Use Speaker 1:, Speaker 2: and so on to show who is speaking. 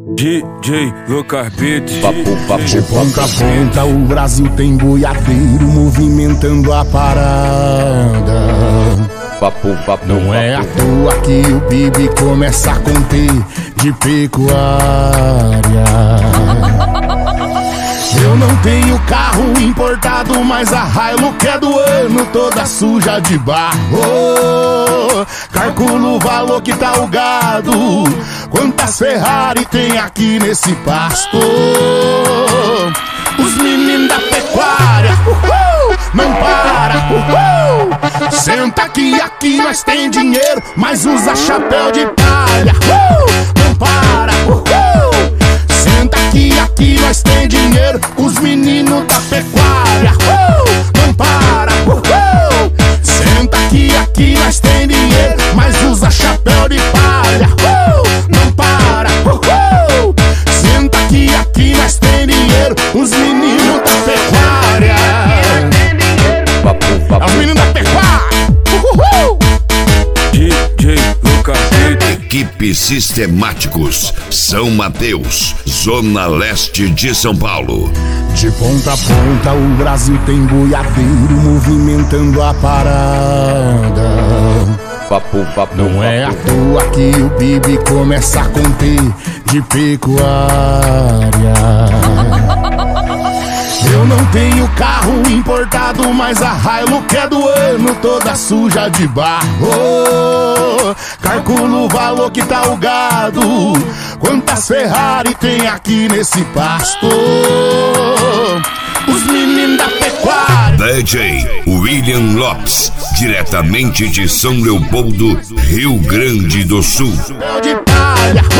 Speaker 1: DJ Lucas Beats.
Speaker 2: De ponta a ponta o Brasil tem boiadeiro movimentando a parada. Não é à toa que o Bibi começa a conter de pecuária. Eu não tenho carro importado, mas a Hilux é do ano, toda suja de barro. Calculo o valor que tá o gado, quantas Ferrari tem aqui nesse pasto. Os meninos da pecuária, não para, senta aqui nós tem dinheiro, mas usa chapéu de palha. Não para, senta aqui nós tem dinheiro, os meninos da pecuária. Não para, senta aqui nós tem dinheiro, mas usa chapéu de palha. Não para, senta aqui nós tem dinheiro, os meninos da pecuária. É os meninos da pecuária.
Speaker 1: DJ Lucas Beats.
Speaker 3: Equipe Sistemáticos, São Mateus, Zona Leste de São Paulo.
Speaker 2: De ponta a ponta o Brasil tem boiadeiro movimentando a parada. Não é à toa que o Bibi começa a conter de pecuária. Eu não tenho carro importado, mas a Hilux é do ano, toda suja de barro. Calculo o valor que tá o gado, quantas Ferrari tem aqui nesse pasto. Os meninos da pecuária.
Speaker 3: DJ William Lopes, diretamente de São Leopoldo, Rio Grande do Sul.
Speaker 2: De palha.